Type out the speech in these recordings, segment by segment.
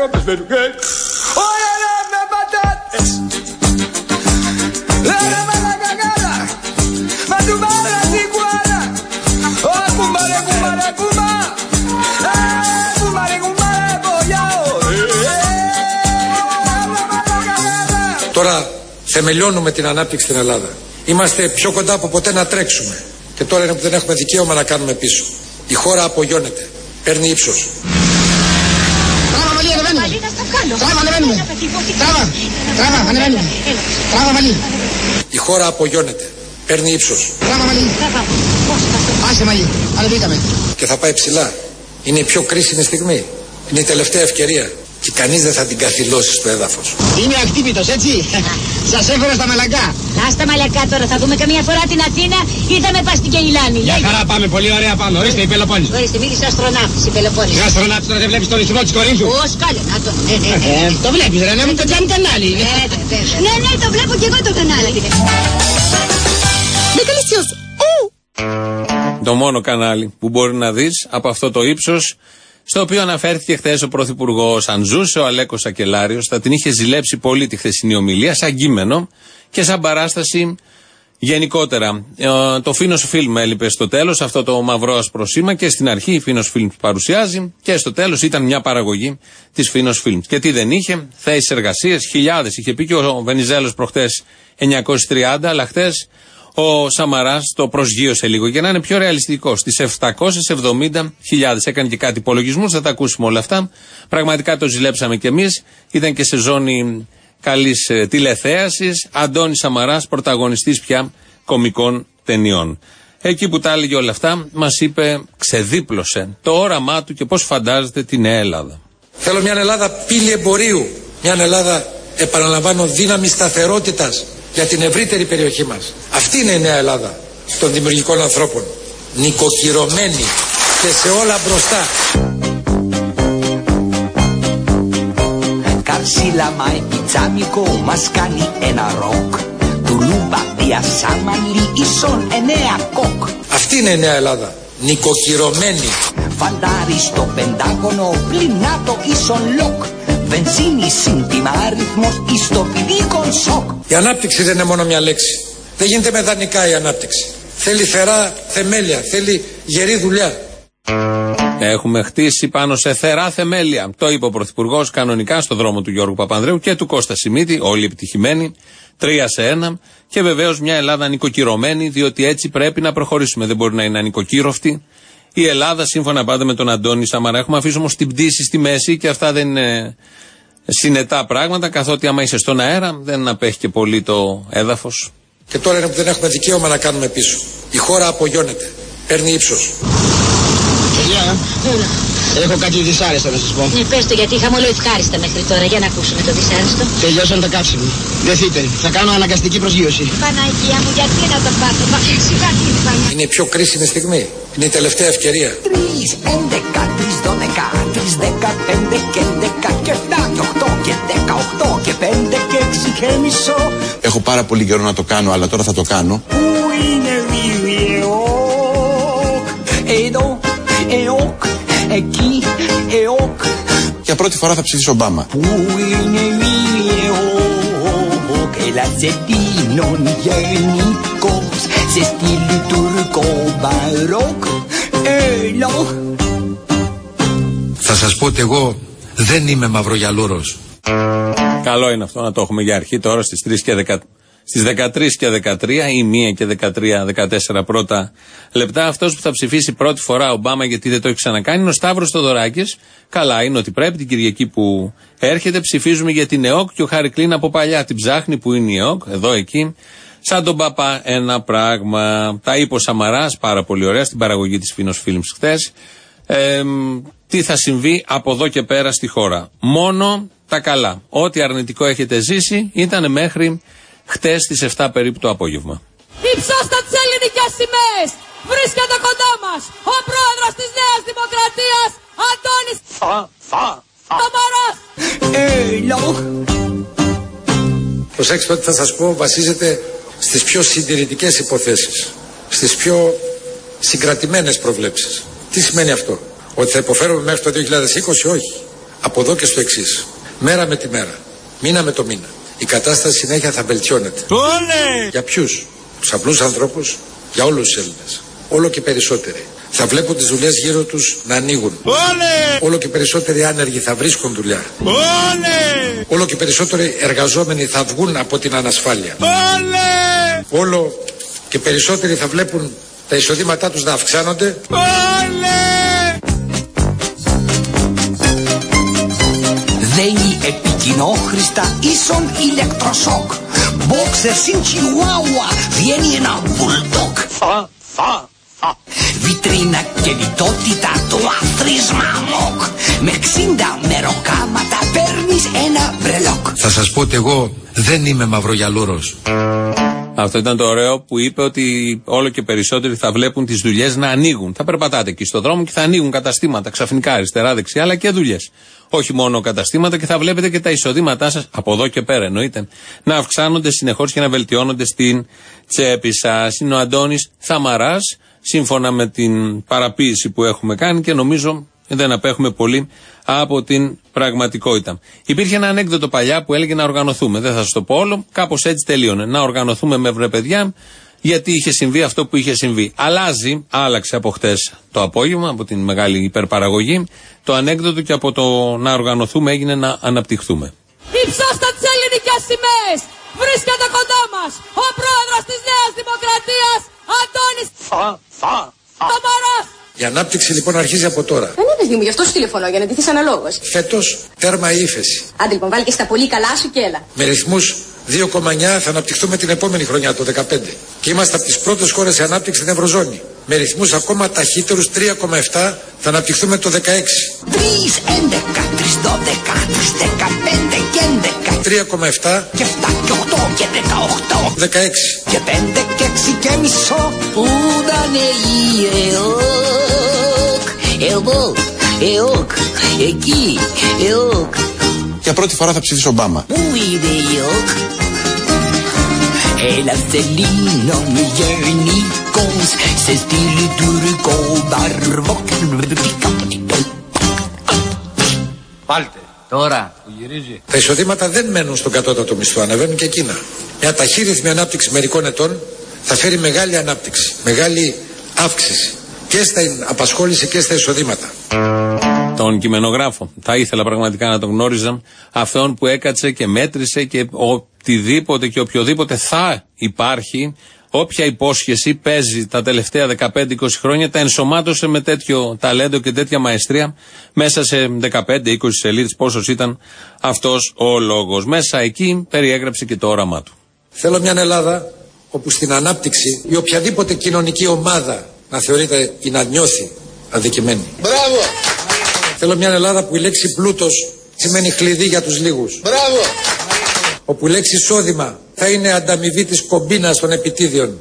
Τώρα θεμελιώνουμε την ανάπτυξη στην Ελλάδα. Είμαστε πιο κοντά από ποτέ να τρέξουμε. Και τώρα είναι που δεν έχουμε δικαίωμα να κάνουμε πίσω. Η χώρα απογειώνεται. Παίρνει ύψος. Τράβα, Μαλή, ανεβαίνουμε. Τράβα, ανεβαίνουμε. Τράβα, ανεβαίνουμε. Τράβα, Μαλή. Η χώρα απογειώνεται. Παίρνει ύψος. Τράβα, Μαλή. Άσε, Μαλή. Ανεβήκαμε. Και θα πάει ψηλά. Είναι η πιο κρίσιμη στιγμή. Είναι η τελευταία ευκαιρία. Και κανείς δεν θα την καθυλώσει στο έδαφος. Είμαι ακτύπητος, έτσι. Σας έφερα στα μαλακά. Να στα μαλακά τώρα, θα δούμε καμία φορά την Αθήνα ή θα με πας στην Κεϊλάνη. Για χαρά πάμε, πολύ ωραία πάμε. Ορίστε η Πελοπόννησο. Ορίστε, μίλησε αστροναύτης η Πελοπόννησο. Η αστροναύτης τώρα δεν βλέπεις τον ηθικό της Κορίνθου. Ω, σκάλε, να το. Το βλέπεις ρε, να μην το κάνει κανάλι. Ναι, το βλέπω και εγώ το κανάλι. Το μόνο κανάλι που μπορεί να δεις από αυτό το ύψος, στο οποίο αναφέρθηκε χθες ο Πρωθυπουργός. Αν ζούσε ο Αλέκος Σακελάριος, θα την είχε ζηλέψει πολύ τη χθεσινή ομιλία, σαν κείμενο και σαν παράσταση γενικότερα. Το Φίνος Φιλμ έλειπε στο τέλος, αυτό το μαυρό άσπρο σήμα, και στην αρχή η Φίνος Φιλμ παρουσιάζει και στο τέλος ήταν μια παραγωγή της Φίνος Φιλμ. Και τι δεν είχε, θέσεις εργασίες, χιλιάδες. Είχε πει και ο Βενιζέλος προχτές 930, αλλά χθες ο Σαμαράς το προσγείωσε λίγο για να είναι πιο ρεαλιστικό. Στις 770.000. Έκανε και κάτι υπολογισμούς, θα τα ακούσουμε όλα αυτά. Πραγματικά το ζηλέψαμε κι εμείς. Ήταν και σε ζώνη καλής τηλεθέασης. Αντώνης Σαμαράς, πρωταγωνιστής πια κωμικών ταινιών. Εκεί που τα έλεγε όλα αυτά, μας είπε, ξεδίπλωσε το όραμά του και πώς φαντάζεται τη νέα Ελλάδα. Θέλω μια Ελλάδα πύλη εμπορίου. Μια Ελλάδα, επαναλαμβάνω, δύναμη σταθερότητας για την ευρύτερη περιοχή μας. Αυτή είναι η νέα Ελλάδα των δημιουργικών ανθρώπων. Νοικοκυρωμένη και σε όλα μπροστά. Καρσίλα μάι πιτσάμικο μας κάνει ένα ροκ. Τουλούμπα διασάμανλι ίσον 9 κοκ. Αυτή είναι η νέα Ελλάδα. Νοικοκυρωμένη. Φαντάρι στο Πεντάγωνο πλυνάτο ίσον λοκ. Βενζίνη σύντιμα αριθμός εις το πηδίκον σοκ. Η ανάπτυξη δεν είναι μόνο μια λέξη. Δεν γίνεται με δανεικά η ανάπτυξη. Θέλει θερά θεμέλια, θέλει γερή δουλειά. Έχουμε χτίσει πάνω σε θερά θεμέλια. Το είπε ο Πρωθυπουργός κανονικά στο δρόμο του Γιώργου Παπανδρέου και του Κώστα Σιμίτη, όλοι επιτυχημένοι, 3-1. Και βεβαίως μια Ελλάδα νοικοκυρωμένη, διότι έτσι πρέπει να προχωρήσουμε. Δεν μπορεί να είναι ανοικοκύροφτη η Ελλάδα, σύμφωνα πάντα με τον Αντώνη Σαμαρά. Έχουμε αφήσει όμως την πτήση στη μέση και αυτά δεν είναι συνετά πράγματα, καθότι άμα είσαι στον αέρα δεν απέχει και πολύ το έδαφος. Και τώρα είναι που δεν έχουμε δικαίωμα να κάνουμε πίσω. Η χώρα απογειώνεται. Παίρνει ύψος. Παιδιά, έχω κάτι δυσάρεστο να σας πω. Ναι, πες το, γιατί είχαμε όλο ευχάριστα μέχρι τώρα. Για να ακούσουμε το δυσάρεστο. Τελειώσαν τα καύσιμο. Δεθείτε, θα κάνω αναγκαστική προσγείωση. Παναγία μου, γιατί να το πάθω. Σιγά τι είναι. Είναι η πιο κρίσιμη στιγμή. Είναι η τελευταία ευκαιρία. 3, 11, 3, 12, 3, 15 και 11 και 7 και 8 και 18 και 5 και 6 και μισό. Έχω πάρα πολύ καιρό να το κάνω, αλλά τώρα θα το κάνω. Πού είναι βιβλιοκ, εδώ, εοκ, εκεί, εοκ. Για πρώτη φορά θα ψηφίσω Ομπάμα. Πού είναι βιβλιοκ, έλασε δίνον γενικός, σε στυλ τουρκο μπαρόκ, έλα. Θα σας πω ότι εγώ δεν είμαι μαυρογιαλούρος. Καλό είναι αυτό να το έχουμε για αρχή τώρα στις 13 και 13 ή 1 και 13-14 πρώτα λεπτά. Αυτός που θα ψηφίσει πρώτη φορά Ομπάμα, γιατί δεν το έχει ξανακάνει, είναι ο Σταύρος Θοδωράκης. Καλά είναι ότι πρέπει την Κυριακή που έρχεται ψηφίζουμε για την ΕΟΚ, και ο Χάρη Κλίν από παλιά την ψάχνει που είναι η ΕΟΚ, εδώ εκεί. Σαν τον παπά ένα πράγμα. Τα είπε ο Σαμαράς πάρα πολύ ωραία στην παραγωγή της Φίνος Φιλμς χθες. Τι θα συμβεί από εδώ και πέρα στη χώρα. Μόνο τα καλά. Ό,τι αρνητικό έχετε ζήσει ήταν μέχρι χτες στις 7 περίπου το απόγευμα. Υψώστε τις ελληνικές σημαίες! Βρίσκεται κοντά μας ο πρόεδρος της Νέας Δημοκρατίας, Αντώνης Σαμαράς! Προσέξτε, ότι θα σας πω βασίζεται στις πιο συντηρητικές υποθέσεις, στις πιο συγκρατημένες προβλέψεις. Τι σημαίνει αυτό? Ότι θα υποφέρουμε μέχρι το 2020? Όχι. από εδώ και στο εξής. Μέρα με τη μέρα, μήνα με το μήνα, η κατάσταση συνέχεια θα βελτιώνεται. Για ποιους? Τους απλούς ανθρώπους, για όλους τους Έλληνες. Όλο και περισσότεροι θα βλέπουν τις δουλειές γύρω τους να ανοίγουν. Όλο και περισσότεροι άνεργοι θα βρίσκουν δουλειά. Όλο και περισσότεροι εργαζόμενοι θα βγουν από την ανασφάλεια. Όλο και περισσότεροι θα βλέπουν τα εισοδήματά τους να αυξάνονται. Δένει επικοινόχρηστα ίσον ηλεκτροσόκ. Μπόξερ συν Chihuahua βγαίνει ένα μπουλντόκ. Βιτρίνα και λιτότητα το άθροισμα μοκ. Με 60 μεροκάματα παίρνεις ένα μπρελόκ. Θα σας πω ότι εγώ δεν είμαι μαυρογιαλούρος. Αυτό ήταν το ωραίο που είπε, ότι όλο και περισσότεροι θα βλέπουν τις δουλειές να ανοίγουν. Θα περπατάτε εκεί στο δρόμο και θα ανοίγουν καταστήματα ξαφνικά αριστερά, δεξιά, αλλά και δουλειές. Όχι μόνο καταστήματα, και θα βλέπετε και τα εισοδήματά σας, από εδώ και πέρα εννοείται, να αυξάνονται συνεχώς και να βελτιώνονται στην τσέπη σας. Είναι ο Αντώνης Θαμαράς, σύμφωνα με την παραποίηση που έχουμε κάνει, και νομίζω δεν απέχουμε πολύ από την πραγματικότητα. Υπήρχε ένα ανέκδοτο παλιά που έλεγε να οργανωθούμε. Δεν θα σας το πω όλο, κάπως έτσι τελείωνε. Να οργανωθούμε με βρε παιδιά, γιατί είχε συμβεί αυτό που είχε συμβεί. Άλλαξε από χτες το απόγευμα, από την μεγάλη υπερπαραγωγή, το ανέκδοτο, και από το να οργανωθούμε έγινε να αναπτυχθούμε. Υψώστε τις ελληνικές σημαίες! Βρίσκεται κοντά μας ο πρόεδρος της Νέας Δημοκρατίας, Αντώνης Σαμαράς. Η ανάπτυξη λοιπόν αρχίζει από τώρα. Δεν είναι παιδί μου, γι' αυτό σου τηλεφωνώ, για να ντυθείς αναλόγως. Φέτος τέρμα η ύφεση. Άντε λοιπόν, βάλει και στα πολύ καλά σου και έλα. Με ρυθμούς 2,9 θα αναπτυχθούμε την επόμενη χρονιά, το 2015. Και είμαστε από τις πρώτες χώρες σε ανάπτυξη στην Ευρωζώνη. Με ρυθμούς ακόμα ταχύτερους 3,7 θα αναπτυχθούμε το 16. 3, 11, 3, 12, 3, 15 και 11. 3,7 και 7 και 8 και 18. 16 Και 5 και 6 και μισό. Πού ήταν η ΕΟΚ, ΕΟΚ, εκεί, ΕΟΚ. Για πρώτη φορά θα ψηφίσω Ομπάμα. Πού είναι η ΕΟΚ? Έλα Σελίνο με γερνίκος, σε στυλ τουρκό μπαρβόκ. Βάλτε, τώρα που γυρίζει. Τα εισοδήματα δεν μένουν στον κατώτατο μισθό, ανεβαίνουν και εκείνα. Μια ταχύρυθμη ανάπτυξη μερικών ετών θα φέρει μεγάλη ανάπτυξη, μεγάλη αύξηση και στην απασχόληση και στα εισοδήματα. Τον κειμενογράφο. Θα ήθελα πραγματικά να τον γνώριζα, αυτόν που έκατσε και μέτρησε και οτιδήποτε και οποιοδήποτε θα υπάρχει, όποια υπόσχεση παίζει τα τελευταία 15-20 χρόνια, τα ενσωμάτωσε με τέτοιο ταλέντο και τέτοια μαεστρία μέσα σε 15-20 σελίδες, πόσος ήταν αυτός ο λόγος. Μέσα εκεί περιέγραψε και το όραμά του. Θέλω μια Ελλάδα όπου στην ανάπτυξη η οποιαδήποτε κοινωνική ομάδα να θεωρείται ή να νιώθει αδικημένη. Μπράβο! Θέλω μια Ελλάδα που η λέξη πλούτος σημαίνει χλειδί για τους λίγους. Μπράβο! Όπου η λέξη εισόδημα θα είναι ανταμοιβή της κομπίνας των επιτίδιων.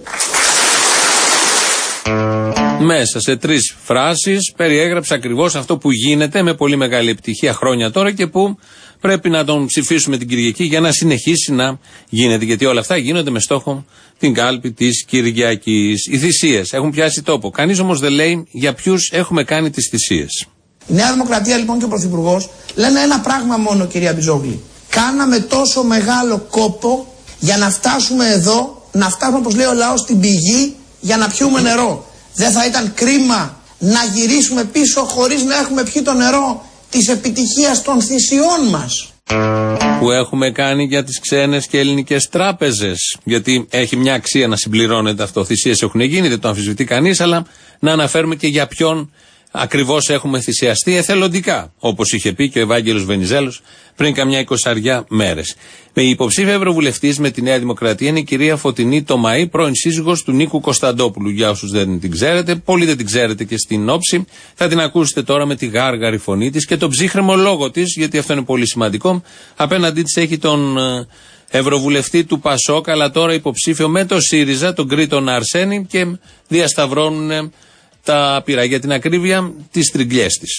Μέσα σε 3 φράσεις περιέγραψε ακριβώς αυτό που γίνεται με πολύ μεγάλη επιτυχία χρόνια τώρα και που πρέπει να τον ψηφίσουμε την Κυριακή για να συνεχίσει να γίνεται. Γιατί όλα αυτά γίνονται με στόχο την κάλπη της Κυριακής. Οι θυσίες έχουν πιάσει τόπο. Κανείς όμως δεν λέει για ποιους έχουμε κάνει τις θυσίες. Η Νέα Δημοκρατία λοιπόν και ο Πρωθυπουργός λένε ένα πράγμα μόνο, κυρία Μπιζόγλη. Κάναμε τόσο μεγάλο κόπο για να φτάσουμε εδώ, να φτάσουμε, όπως λέει ο λαός, στην πηγή για να πιούμε νερό. Δεν θα ήταν κρίμα να γυρίσουμε πίσω χωρίς να έχουμε πιει το νερό της επιτυχίας των θυσιών μας που έχουμε κάνει για τις ξένες και ελληνικές τράπεζες? Γιατί έχει μια αξία να συμπληρώνεται αυτό. Θυσίες έχουν γίνει, δεν το αμφισβητεί κανείς, αλλά να αναφέρουμε και για ποιον ακριβώς έχουμε θυσιαστεί εθελοντικά, όπως είχε πει και ο Ευάγγελος Βενιζέλος πριν καμιά 20 μέρες. Η υποψήφια ευρωβουλευτής με τη Νέα Δημοκρατία είναι η κυρία Φωτεινή Τομαή, πρώην σύζυγος του Νίκου Κωνσταντόπουλου. Για όσους δεν την ξέρετε, πολλοί δεν την ξέρετε και στην όψη, θα την ακούσετε τώρα με τη γάργαρη φωνή της και τον ψύχρεμο λόγο της, γιατί αυτό είναι πολύ σημαντικό. Απέναντί της έχει τον ευρωβουλευτή του Πασόκ, αλλά τώρα υποψήφιο με το ΣΥΡΙΖΑ, τον Κρήτον Αρσένη, και διασταυρώνουν τα πειρά, για την ακρίβεια, τις τριγκλιές της.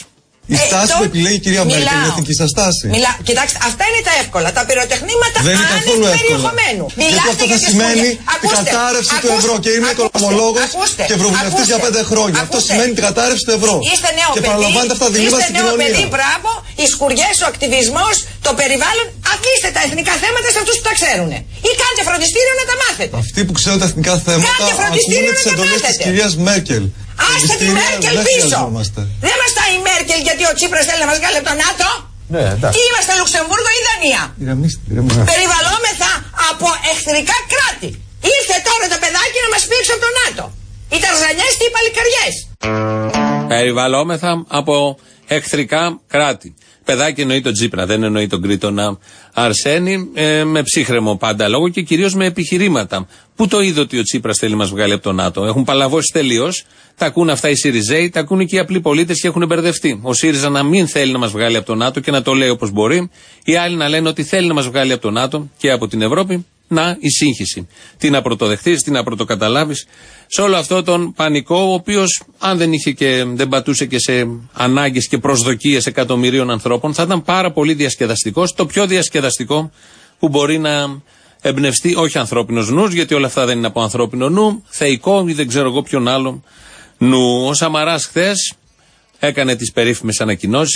Η στάση που επιλέγει η κυρία Μέρκελ, η εθνική σας στάση. Κοιτάξτε, αυτά είναι τα εύκολα. Τα πυροτεχνήματα δεν είναι καθόλου εύκολα. Γιατί αυτό θα σημαίνει την κατάρρευση του ευρώ. Και είμαι οικονομολόγος και ευρωβουλευτής για 5 χρόνια. Αυτό σημαίνει την κατάρρευση του ευρώ. Είστε νέο και παιδί. παραλαμβάνετε αυτά τα διλήμματα στην κοινωνία. Είστε νέο παιδί, μπράβο. Οι σκουριές, ο ακτιβισμός, το περιβάλλον. Αφήστε τα εθνικά θέματα σε αυτούς που τα ξέρουν. Ή κάντε φροντιστήριο να τα μάθετε. Αυτοί που ξέρουν τα εθνικά θέματα ακούν τις εντολές της κυρίας Μέρκελ. Άστε τη Μέρκελ πίσω! Δεν είμαστε η Μέρκελ γιατί ο Τσίπρας θέλει να μας βγάλει από το ΝΑΤΟ. Ναι, τι είμαστε, Λουξεμβούργο ή Δανία? Περιβαλλόμεθα από εχθρικά κράτη. Ήρθε τώρα το παιδάκι να μας πήξει από το ΝΑΤΟ. Οι Ταρζανιές και οι Παλικαριές. Περιβαλλόμεθα από εχθρικά κράτη. Παιδάκι εννοεί τον Τσίπρα, δεν εννοεί τον Κρήτονα Αρσένη, με ψύχρεμο πάντα λόγο και κυρίως με επιχειρήματα. Πού το είδε ότι ο Τσίπρας θέλει να μας βγάλει από το ΝΑΤΟ? Έχουν παλαβώσει τελείως. Τα ακούν αυτά οι ΣΥΡΙΖΕΙ, τα ακούν και οι απλοί πολίτες και έχουν μπερδευτεί. Ο ΣΥΡΙΖΑ να μην θέλει να μας βγάλει από το ΝΑΤΟ και να το λέει όπως μπορεί. Οι άλλοι να λένε ότι θέλει να μας βγάλει από το ΝΑΤΟ και από την Ευρώπη. Να, η σύγχυση. Τι να πρωτοδεχτείς, τι να πρωτοκαταλάβεις. Σε όλο αυτό τον πανικό, ο οποίος αν δεν είχε και δεν πατούσε και σε ανάγκες και προσδοκίες εκατομμυρίων ανθρώπων, θα ήταν πάρα πολύ διασκεδαστικός. Το πιο διασκεδαστικό που μπορεί να εμπνευστεί, όχι ανθρώπινος νους, γιατί όλα αυτά δεν είναι από ανθρώπινο νου, θεϊκό ή δεν ξέρω εγώ ποιον άλλο νου. Ο Σαμαράς χθες έκανε τις περίφημες ανακοινώσεις,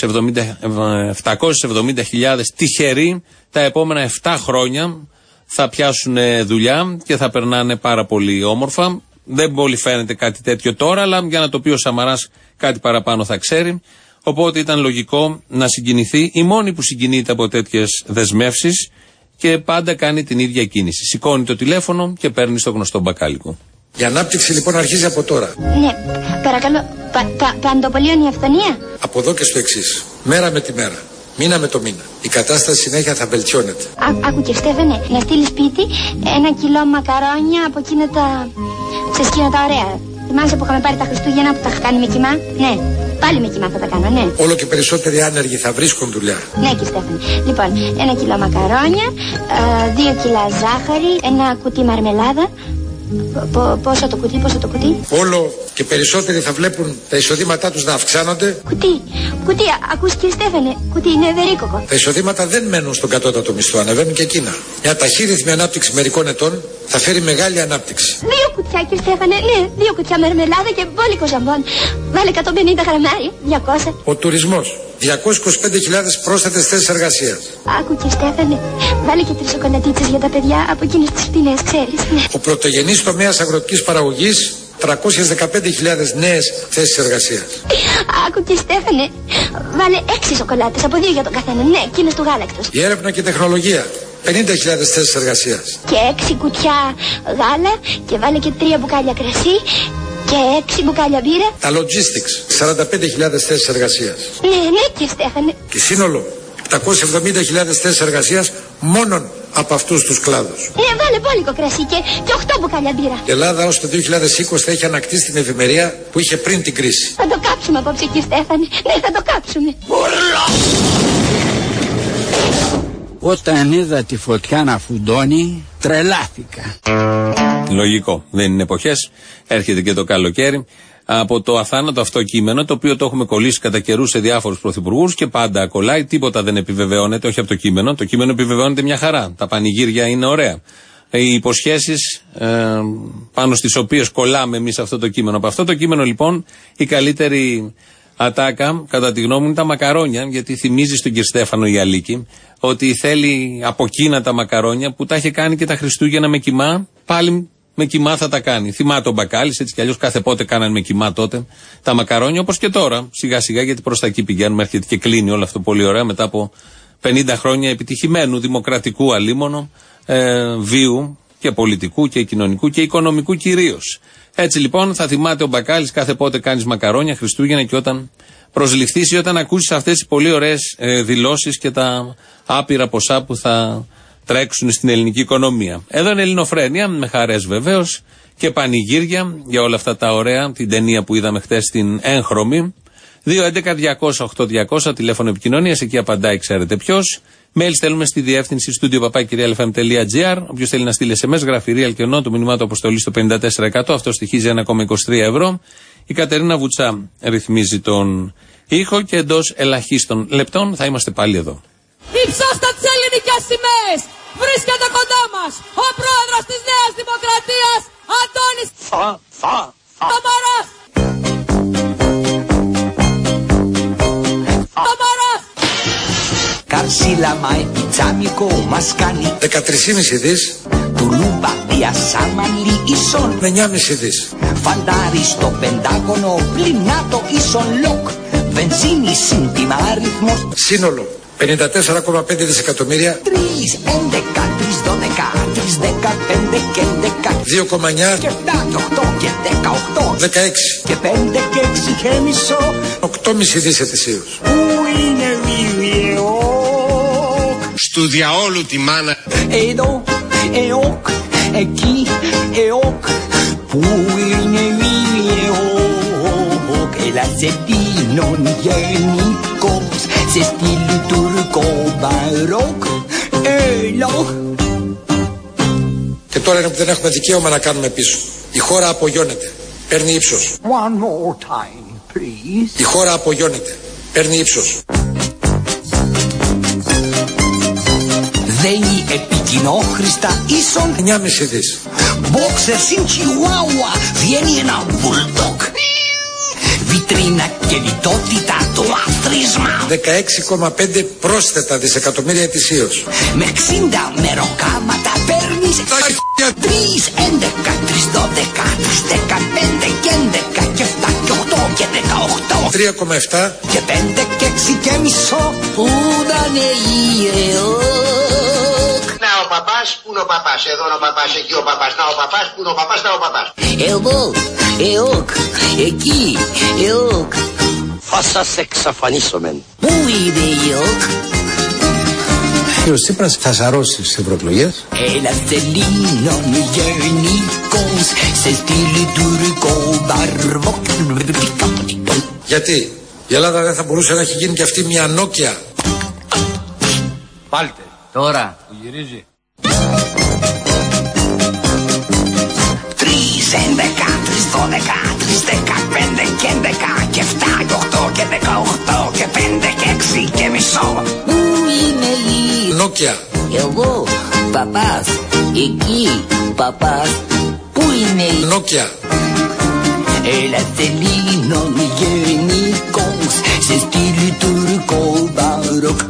770.000 τυχεροί τα επόμενα 7 χρόνια. Θα πιάσουν δουλειά και θα περνάνε πάρα πολύ όμορφα. Δεν πολύ φαίνεται κάτι τέτοιο τώρα, αλλά για να το πει ο Σαμαράς κάτι παραπάνω θα ξέρει. Οπότε ήταν λογικό να συγκινηθεί. Η μόνη που συγκινείται από τέτοιες δεσμεύσεις και πάντα κάνει την ίδια κίνηση. Σηκώνει το τηλέφωνο και παίρνει στο γνωστό μπακάλικο. Η ανάπτυξη λοιπόν αρχίζει από τώρα. Ναι, παρακαλώ, παντοπολίων η αυθονία. Από εδώ και στο εξής. Μέρα με τη μέρα. Μήνα με το μήνα. Η κατάσταση συνέχεια θα βελτιώνεται. Άκου και Στέφανε, να στείλει σπίτι 1 κιλό μακαρόνια από εκείνα τα ξεσκίνα τα ωραία. Θυμάσαι που είχαμε πάρει τα Χριστούγεννα που τα είχα κάνει με κιμά? Ναι, πάλι με κιμά θα τα κάνω, ναι. Όλο και περισσότεροι άνεργοι θα βρίσκουν δουλειά. Ναι, και Στέφανε. Λοιπόν, 1 κιλό μακαρόνια, 2 κιλά ζάχαρη, 1 κουτί μαρμελάδα. Πόσο το κουτί? Όλο και περισσότεροι θα βλέπουν τα εισοδήματά τους να αυξάνονται. Κουτί, ακούς κύριε Στέφανε, κουτί είναι ευερίκοκο. Τα εισοδήματα δεν μένουν στον κατώτατο μισθό, ανεβαίνουν και εκείνα. Μια ταχύρυθμη ανάπτυξη μερικών ετών θα φέρει μεγάλη ανάπτυξη. 2 κουτιά κύριε Στέφανε, ναι, 2 κουτιά μαρμελάδα και μπόλικο ζαμπόν. Βάλε 150 γραμμάρια, 200. Ο τουρισμός, 225.000 πρόσθετες θέσεις εργασίας. Άκου κύριε Στέφανε, βάλε και 3 σοκολατίτσες για τα παιδιά από εκείνες τις φτηνές, ξέρεις. Ναι. Ο πρωτογενής τομέας αγροτικής παραγωγής, 315.000 νέες θέσεις εργασίας. Άκου και Στέφανε, βάλε 6 σοκολάτες από 2 για τον καθένα, ναι, εκείνες του γάλακτος. Η έρευνα και τεχνολογία, 50.000 θέσεις εργασίας. Και 6 κουτιά γάλα και βάλε και 3 μπουκάλια κρασί και 6 μπουκάλια μπύρα. Τα logistics, 45.000 θέσεις εργασίας. Ναι, κύριε Στέφανε. Και σύνολο, 770.000 θέσεις εργασίας μόνον από αυτούς τους κλάδους. Ναι, βάλε μπόλικο κρασί και 8 μπουκάλια μπύρα. Η Ελλάδα ως το 2020 θα έχει ανακτήσει την ευημερία που είχε πριν την κρίση. Θα το κάψουμε απόψε, κύριε Στέφανε. Ναι, θα το κάψουμε. Όταν είδα τη φωτιά να φουντώνει, τρελάθηκα. Λογικό. Δεν είναι εποχές. Έρχεται και το καλοκαίρι. Από το αθάνατο αυτό κείμενο, το οποίο το έχουμε κολλήσει κατά καιρούς σε διάφορους πρωθυπουργούς και πάντα κολλάει, τίποτα δεν επιβεβαιώνεται, όχι από το κείμενο. Το κείμενο επιβεβαιώνεται μια χαρά. Τα πανηγύρια είναι ωραία. Οι υποσχέσεις πάνω στις οποίες κολλάμε εμείς αυτό το κείμενο. Από αυτό το κείμενο λοιπόν η καλύτερη ατάκα, κατά τη γνώμη μου, είναι τα μακαρόνια, γιατί θυμίζει στον κύριο Στέφανο η Αλίκη ότι θέλει από εκείνα τα μακαρόνια που τα είχε κάνει και τα Χριστούγεννα με κιμά, πάλι με κιμά θα τα κάνει. Θυμάται ο Μπακάλης, έτσι κι αλλιώς κάθε πότε κάνανε με κιμά τότε τα μακαρόνια, όπως και τώρα, σιγά σιγά, γιατί προς τα εκεί πηγαίνουμε, έρχεται και κλείνει όλο αυτό πολύ ωραία μετά από 50 χρόνια επιτυχημένου δημοκρατικού αλίμονο, βίου και πολιτικού και κοινωνικού και οικονομικού κυρίως. Έτσι λοιπόν θα θυμάται ο Μπακάλης κάθε πότε κάνεις μακαρόνια Χριστούγεννα και όταν προσληφθείς ή όταν ακούσεις αυτές τις πολύ ωραίες δηλώσεις και τα άπειρα ποσά που θα τρέξουν στην ελληνική οικονομία. Εδώ είναι Ελληνοφρένεια, με χαρές βεβαίως και πανηγύρια για όλα αυτά τα ωραία, την ταινία που είδαμε χτες στην έγχρωμη. 2.11.200.8.200 τηλέφωνο επικοινωνίας, εκεί απαντάει ξέρετε ποιος. Mail στέλνουμε στη διεύθυνση studio@realfm.gr. Όποιος θέλει να στείλει SMS, γράφει real και ενώ το μήνυμά του αποστολή στο 54%. Αυτό στοιχίζει 1,23 ευρώ. Η Κατερίνα Βουτσά ρυθμίζει τον ήχο και εντός ελαχίστων λεπτών θα είμαστε πάλι εδώ. Υψώστε τις ελληνικές σημαίες! Βρίσκεται κοντά μας ο πρόεδρος της Νέας Δημοκρατίας, Αντώνης Σαμαράς! Καρσίλα μάι πιτσάμικο μας κάνει 13,5 δις. Τουλούμπα διασάμαλι ίσον 9,5 δις. Φαντάρι στο Πεντάγωνο πληνάτο ίσον λοκ βενζίνη σύντιμα αριθμός. Σύνολο 54,5 δισεκατομμύρια. 3, 11, 3, 12, 3, 15 και 11 2,9 και 7 και 8 και 18 16 και 5 και 6 και μισό 8,5 δις ετησίως. Πού είναι βιβλίο Στου διαόλου τη μάνα. Εδώ, εοκ, εκεί, εοκ. Πού είναι βιβλίο Ελλαζετίνων γενικός σε στυλ τουρκο μπαρόκ. Έλα. Και τώρα είναι που δεν έχουμε δικαίωμα να κάνουμε πίσω. Η χώρα απογειώνεται. Παίρνει ύψος. One more time, please. Η χώρα απογειώνεται. Παίρνει ύψος. Δέει επικοινόχρηστα ίσον 9,5 δις. Μπόξερ συν Chihuahua βγαίνει ένα μπουλντοκ. Βιτρίνα και λιτότητα το άθροισμα 16,5 πρόσθετα δισεκατομμύρια ετησίως. με 60 μεροκάματα παίρνεις 3, 11, 3, 12, 3, 15 και 11 και 7 και 8 και 18 3,7 και 5 και 6 και μισό. Πού να είναι Να ο παπάς, πού είναι ο παπάς, εδώ είναι ο παπάς, εκεί ο παπάς, να ο παπάς, πού είναι ο παπάς, να ο παπάς. Εδώ, εοκ, εκεί, εοκ. Θα σας εξαφανίσομεν. Πού είναι εοκ? Και ο Τσίπρας θα σαρώσει στις ευρωεκλογές. Ελλαδελίνων γενικός σε στυλ τουρκο μπαρβόκ. Γιατί η Ελλάδα δεν θα μπορούσε να έχει γίνει και αυτή μια Νόκια. Πάλτε, τώρα που γυρίζει. 3, 11, 3, 12, 3, 15 και 11 και 7 και 8 και 18 και 5 και 6 και μισό. Πού είναι η Νόκια. Εγώ, παπάς, εκεί, παπάς. Πού είναι η Νόκια. Ελλαδελίνων γενικός σε στυλ τουρκο μπαρόκ.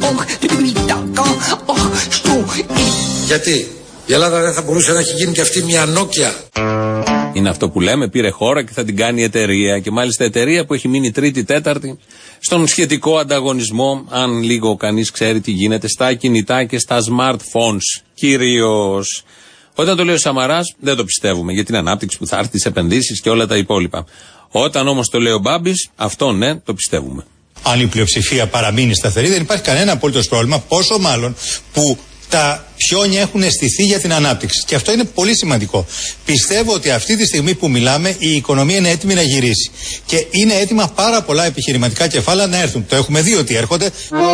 Γιατί η Ελλάδα δεν θα μπορούσε να έχει γίνει και αυτή μια Νόκια. Είναι αυτό που λέμε, πήρε χώρα και θα την κάνει εταιρεία. Και μάλιστα εταιρεία που έχει μείνει τρίτη, τέταρτη στον σχετικό ανταγωνισμό, αν λίγο κανείς ξέρει τι γίνεται στα κινητά και στα smartphones κυρίως. Όταν το λέει ο Σαμαράς δεν το πιστεύουμε για την ανάπτυξη που θα έρθει, τις επενδύσεις και όλα τα υπόλοιπα. Όταν όμως το λέει ο Μπάμπης, αυτό ναι, το πιστεύουμε. Αν η πλειοψηφία παραμείνει σταθερή, δεν υπάρχει κανένα απολύτως πρόβλημα, πόσο μάλλον που τα πιόνια έχουν αισθηθεί για την ανάπτυξη. Και αυτό είναι πολύ σημαντικό. Πιστεύω ότι αυτή τη στιγμή που μιλάμε η οικονομία είναι έτοιμη να γυρίσει. Και είναι έτοιμα πάρα πολλά επιχειρηματικά κεφάλαια να έρθουν. Το έχουμε δει ότι έρχονται.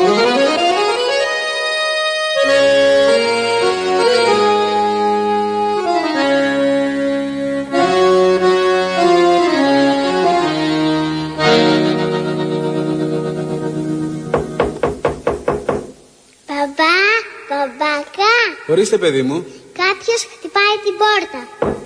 Μπαμπάκα. Ορίστε, παιδί μου. Κάποιος χτυπάει την πόρτα.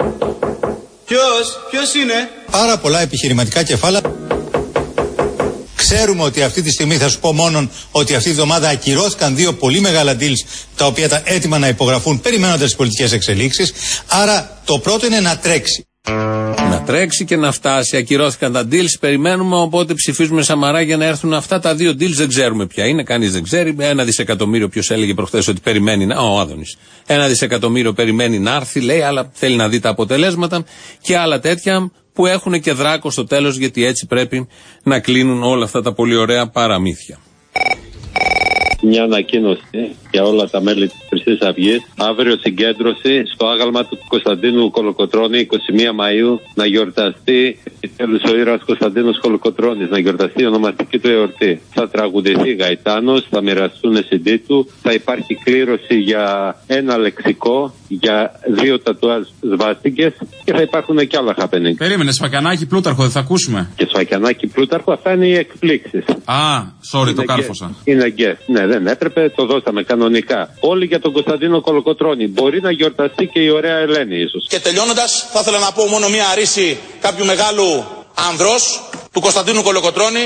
Ποιος είναι? Πάρα πολλά επιχειρηματικά κεφάλαια. Ξέρουμε ότι αυτή τη στιγμή θα σου πω μόνον ότι αυτή τη εβδομάδα ακυρώθηκαν 2 πολύ μεγάλα deals τα οποία ήταν έτοιμα να υπογραφούν περιμένοντας τις πολιτικές εξελίξεις. Άρα το πρώτο είναι να τρέξει. Να τρέξει και να φτάσει. Ακυρώθηκαν τα deals, περιμένουμε, οπότε ψηφίζουμε Σαμαρά για να έρθουν αυτά τα 2 deals. Δεν ξέρουμε ποια είναι, κανείς δεν ξέρει. 1 δισεκατομμύριο, ποιος έλεγε προχθές ότι περιμένει να. Ο Άδωνης. 1 δισεκατομμύριο περιμένει να έρθει, λέει, αλλά θέλει να δει τα αποτελέσματα και άλλα τέτοια που έχουν και δράκο στο τέλος, γιατί έτσι πρέπει να κλείνουν όλα αυτά τα πολύ ωραία παραμύθια. Μια ανακοίνωση για και όλα τα μέλη της Χρυσής Αυγής. Αύριο συγκέντρωση στο άγαλμα του Κωνσταντίνου Κολοκοτρώνη, 21 Μαΐου, να γιορταστεί ο ήρωας Κωνσταντίνος Κολοκοτρώνης, να γιορταστεί η ονομαστική του εορτή. Θα τραγουδηθεί γαϊτάνος, θα μοιραστούν CD του, θα υπάρχει κλήρωση για ένα λεξικό, για 2 τατουάζ σβάστικες και θα υπάρχουν και άλλα happening. Περίμενε, Σφακιανάκη Πλούταρχο, δεν θα ακούσουμε. Και Σφακιανάκη Πλούταρχο, αυτά είναι οι εκπλήξεις. Sorry, το κάρφωσα. Είναι guest. Ναι, δεν έπρεπε, το δώσαμε κανονικά. Όλοι για τον Κωνσταντίνο Κολοκοτρώνη. Μπορεί να γιορταστεί και η ωραία Ελένη, ίσως. Και τελειώνοντας, θα ήθελα να πω μόνο μία ρίση κάποιου μεγάλου ανδρός, του Κωνσταντίνου Κολοκοτρώνη.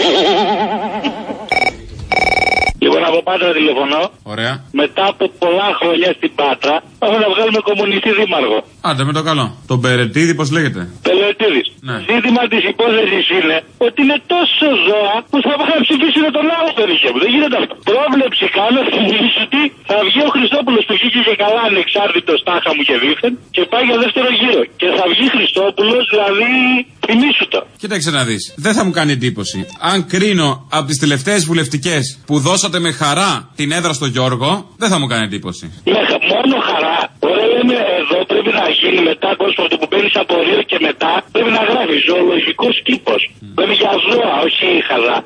Λοιπόν, από Πάτρα τηλεφωνώ. Ωραία. Μετά από πολλά χρόνια στην Πάτρα, πάμε να βγάλουμε κομμουνιστή δήμαρχο. Άντε με το καλό. Τον Περετίδη, πώς λέγεται. Περετίδης. Ναι. Ζήτημα της υπόθεσης είναι ότι είναι τόσο ζώα που θα πάνε να ψηφίσουν τον άλλο περιοχή μου. Δεν γίνεται αυτό. Πρόβλεψη κάνω, θυμίσω ότι θα βγει ο Χριστόπουλος που βγήκε και καλά ανεξάρτητος, τάχα μου και δίθεν, και πάει για δεύτερο γύρο. Και θα βγει Χριστόπουλος, δηλαδή. Θυμήσου το. Κοίταξε να δεις. Δεν θα μου κάνει εντύπωση. Αν κρίνω από τις τελευταίες βουλευτικές που δώσατε με χαρά την έδρα στο Γιώργο, δεν θα μου κάνει εντύπωση. Μόνο χαρά. Ωραία, λέμε εδώ πρέπει να γίνει μετά κόσμο που μπαίνει από απορίο και μετά πρέπει να γράφει ζωολογικός κήπος. Πρέπει για ζώα, όχι χαρά.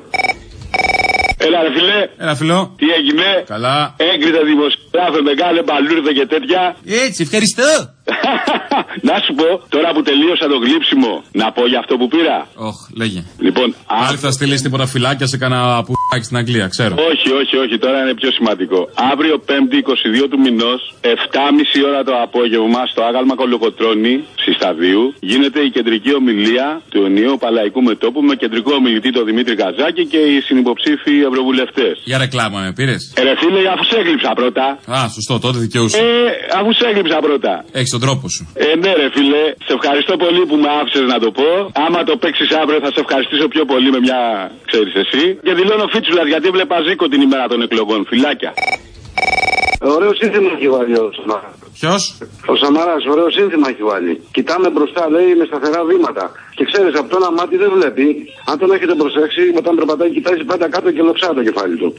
Έλα ρε φιλέ. Έλα φιλό. Τι έγινε. Καλά. Έγκριτα δημοσιογράφε, μεγάλε μπαλούρδε και τέτοια. Έτσι, ευχαριστώ. Να σου πω, τώρα που τελείωσα το γλύψιμο, να πω για αυτό που πήρα. Λέγε. Λοιπόν, πάλι θα στείλεις τίποτα φυλάκια σε κανένα πουδάκι στην Αγγλία, ξέρω. Όχι, τώρα είναι πιο σημαντικό. Αύριο 5η 22 του μηνός, 7.30 ώρα το απόγευμα, στο άγαλμα Κολοκοτρώνη, Συσταδίου, γίνεται η κεντρική ομιλία του ενιαίου Παλαϊκού Μετώπου με κεντρικό ομιλητή τον Δημήτρη Καζάκη και οι συνυποψήφοι ευρωβουλευτές. Για ρεκλάμα με πήρες. Ρε φίλε, αφού σε έκλειψα πρώτα. Σωστό, τότε δικαιούσε. Αφού σε έκλειψα πρώτα. Έχεις τον τρόπο σου. Ναι, ρε φίλε, σε ευχαριστώ πολύ που με άφησες να το πω. Άμα το παίξεις αύριο, θα σε ευχαριστήσω πιο πολύ με μια, ξέρεις εσύ. Και δηλώνω Φίτσουλας γιατί έβλεπα Ζήκο την ημέρα των εκλογών. Φιλάκια. Ωραίο σύνθημα έχει βάλει ο Σαμάρας. Ποιος? Ο Σαμάρας, ωραίο σύνθημα έχει βάλει. Κοιτάμε μπροστά, λέει, με σταθερά βήματα. Και ξέρεις, από το ένα μάτι δεν βλέπει. Αν τον έχετε προσέξει, όταν περπατάει, κοιτάζει πάντα κάτω και λοξά το κεφάλι του.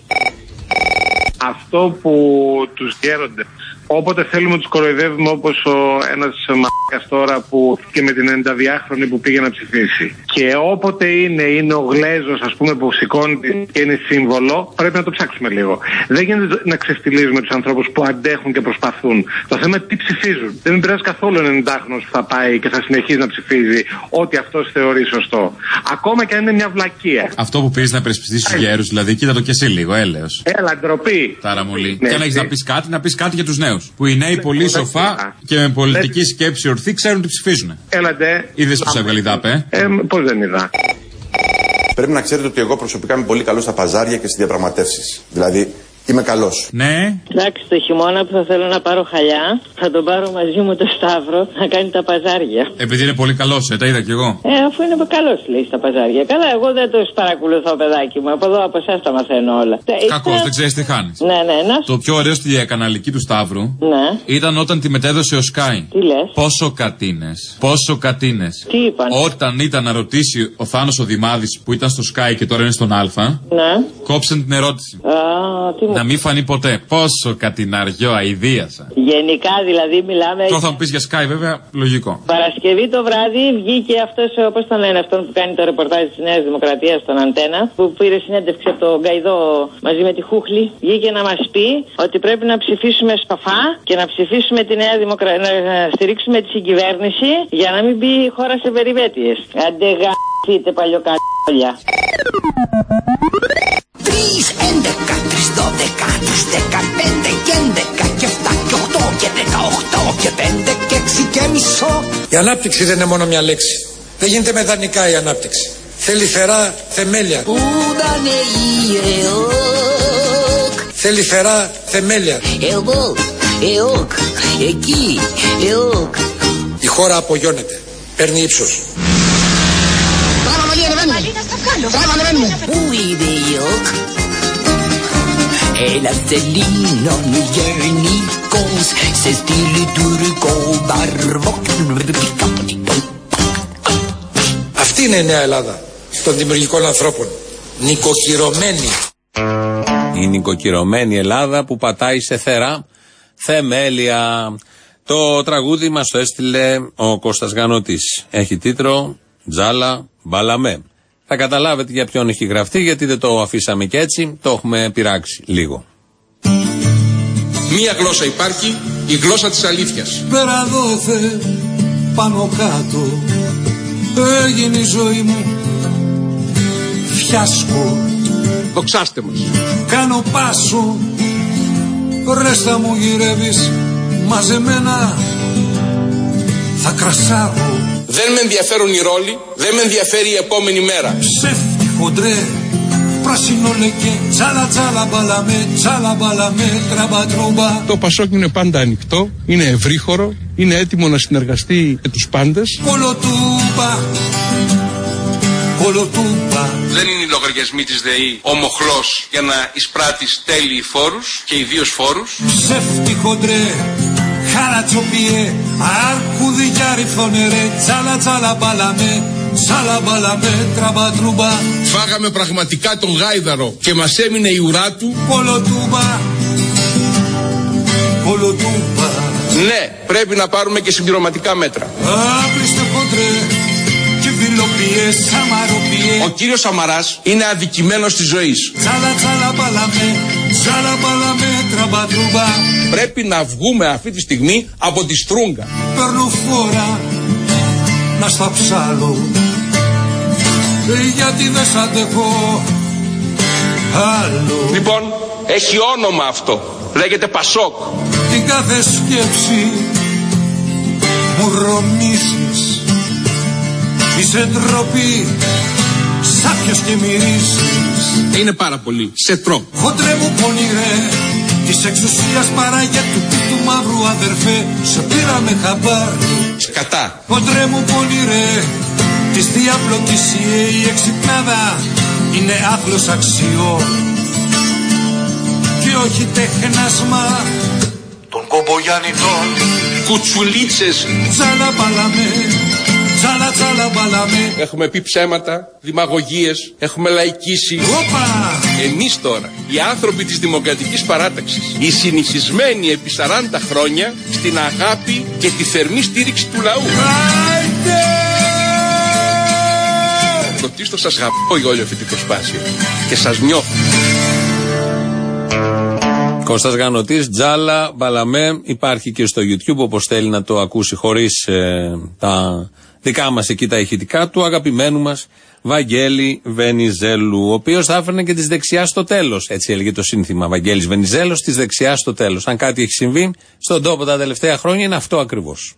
Αυτό που τους γέροντες, όποτε θέλουμε τους κοροϊδεύουμε, όπως ένας μ***ας τώρα που και με την 92χρονη που πήγε να ψηφίσει. Και όποτε είναι ο Γλέζος, ας πούμε, που σηκώνει και είναι σύμβολο, πρέπει να το ψάξουμε λίγο. Δεν γίνεται να ξεφτιλίζουμε τους ανθρώπους που αντέχουν και προσπαθούν. Το θέμα είναι τι ψηφίζουν. Δεν πειράζει καθόλου 90χρονος που θα πάει και θα συνεχίζει να ψηφίζει ό,τι αυτός θεωρεί σωστό. Ακόμα και αν είναι μια βλακεία. Αυτό που πήρες να υπερασπιστείς τους γέρους, δηλαδή, κοίτα το και εσύ λίγο, έλεος. Έλα, ντροπή. Ταραμολή. Ναι, και αν έχεις να πεις κάτι για τους νέους. Που οι νέοι πολύ σοφά και με πολιτική σκέψη ορθή ξέρουν τι ψηφίζουν. Έλατε. Είδες πως έβγαλε η ΔΑΠΕ. Πώς δεν είδα. Πρέπει να ξέρετε ότι εγώ προσωπικά είμαι πολύ καλός στα παζάρια και στις διαπραγματεύσεις. Δηλαδή, είμαι καλός. Ναι. Εντάξει, το χειμώνα που θα θέλω να πάρω χαλιά, θα τον πάρω μαζί μου το Σταύρο να κάνει τα παζάρια. Επειδή είναι πολύ καλός, τα είδα κι εγώ. Αφού είναι καλός, λέει, στα παζάρια. Καλά, εγώ δεν το παρακολουθώ, παιδάκι μου. Από εδώ, από εσάς τα μαθαίνω όλα. Κακός, δεν ξέρεις τι χάνεις. Ναι. Το πιο ωραίο στη διακαναλική του Σταύρου ήταν όταν τη μετέδωσε ο Σκάι. Τι λες? Πόσο κατίνες. Τι είπαν? Όταν ήταν να ρωτήσει ο Θάνος ο Δημάδης που ήταν στο Σκάι και τώρα είναι στον Α, κόψαν την ερώτηση. Να μην φανεί ποτέ. Πόσο κατηναριό αηδίασα. Γενικά δηλαδή μιλάμε. Τώρα θα μου πεις για Sky, βέβαια, λογικό. Παρασκευή το βράδυ βγήκε αυτός, πώς τον λένε, αυτόν που κάνει το ρεπορτάζ της Νέας Δημοκρατίας στον Αντένα, που πήρε συνέντευξη από τον Γκαϊδό μαζί με τη Χούχλη. Βγήκε να μας πει ότι πρέπει να ψηφίσουμε σπαφά και να ψηφίσουμε τη Νέα Δημοκρατία, να στηρίξουμε τη συγκυβέρνηση για να μην μπει η χώρα σε περιπέτειες. Αντεγαθείτε παλιοκαλιά. 3, 11, 3, 12, 3, 15 και 11 και 7 και 8 και 18 και 5 και 6 και μισό. Η ανάπτυξη δεν είναι μόνο μια λέξη. Δεν γίνεται με δανεικά η ανάπτυξη. Θέλει φερά θεμέλια. Θέλει φερά θεμέλια. Εδώ, εκεί, η χώρα απογειώνεται. Παίρνει ύψος. Πού είναι η ΟΚ? Ένα Σελίνο Νιγερνίκος σε στήλη τουρκό μπαρβόκ. Αυτή είναι η νέα Ελλάδα των δημιουργικών ανθρώπων. Νοικοκυρωμένη. Η νοικοκυρωμένη Ελλάδα που πατάει σε θερά θεμέλια. Το τραγούδι μας το έστειλε ο Κώστας Γανωτής. Έχει τίτλο Τζάλα Μπαλαμέ. Θα καταλάβετε για ποιον έχει γραφτεί, γιατί δεν το αφήσαμε και έτσι, το έχουμε πειράξει λίγο. Μία γλώσσα υπάρχει, η γλώσσα της αλήθειας. Πέρα δόθε, πάνω κάτω, έγινε η ζωή μου φιάσκο. Δοξάστε μας. Κάνω πάσο, ρέστα μου γυρεύεις μαζεμένα, θα κρασάρω. Δεν με ενδιαφέρουν οι ρόλοι, δεν με ενδιαφέρει η επόμενη μέρα. Ψεύτη χοντρέ, πράσινο λεκέ, τσάλα τσάλα μπαλαμέ, τσάλα μπαλαμέ, τραμπατρούμπα. Το Πασόκ είναι πάντα ανοιχτό, είναι ευρύχωρο, είναι έτοιμο να συνεργαστεί με τους πάντες. Κολοτούμπα, κολοτούμπα. Δεν είναι οι λογαριασμοί της ΔΕΗ ο μοχλός για να εισπράττεις τέλειοι φόρους και ιδίως φόρους. Ψεύτη χοντρέ, χαρατσοπιέ, αρκούδικια ρυθόνερε, τσάλα τσάλα μπαλαμέ, τσάλα μπαλαμέ, τραμπατρούμπα. Φάγαμε πραγματικά τον γάιδαρο και μας έμεινε η ουρά του. Κολοτούμπα, κολοτούμπα. Ναι, πρέπει να πάρουμε και συμπληρωματικά μέτρα. Άπλιστε χοντρέ, κυβιλοπιέ, σαμαροπιέ. Ο κύριος Σαμαράς είναι αδικημένος της ζωής. Τσάλα τσάλα μπαλαμέ, τσάλα μπαλαμέ, τραμπατρούμπα. Πρέπει να βγούμε αυτή τη στιγμή από τη στρούγκα. Παίρνω φόρα να στα ψάλω, γιατί δεν σ' αντέχω άλλο. Λοιπόν, έχει όνομα αυτό. Λέγεται Πασόκ. Την κάθε σκέψη μου ρομίζεις, είσαι ντροπή, σάπιος και μυρίζεις. Είναι πάρα πολύ, σε τρώω. Χοντρέ μου πονηρέ, της εξουσίας παραγέτου του μαύρου αδερφέ, σε πήραμε χαμπάρι. Κατά. Χοντρέ μου πονηρέ, της διαπλοκησίε η εξυπνάδα είναι άθλος αξιών και όχι τέχνασμα των κομπογιαννητών. Κουτσουλίτσες. Τσάλα μπαλαμέ, τσάλα τσάλα μπαλαμέ. Έχουμε πει ψέματα, δημαγωγίες, έχουμε λαϊκίσει. Όπα! Εμείς τώρα, οι άνθρωποι της Δημοκρατικής Παράταξης, οι συνηθισμένοι επί 40 χρόνια στην αγάπη και τη θερμή στήριξη του λαού. Άιντε! Πρωτίστως σας αγαπώ για όλη αυτή την προσπάθεια και σας νιώθω. Κώστας Γανωτής, Τζάλα Μπαλαμέ, υπάρχει και στο YouTube, όπως θέλει να το ακούσει χωρίς τα δικά μας εκεί τα ηχητικά του αγαπημένου μας Βαγγέλη Βενιζέλου, ο οποίος θα έφερνε και της δεξιάς στο τέλος. Έτσι έλεγε το σύνθημα, Βαγγέλης Βενιζέλος, της δεξιάς στο τέλος. Αν κάτι έχει συμβεί στον τόπο τα τελευταία χρόνια, είναι αυτό ακριβώς.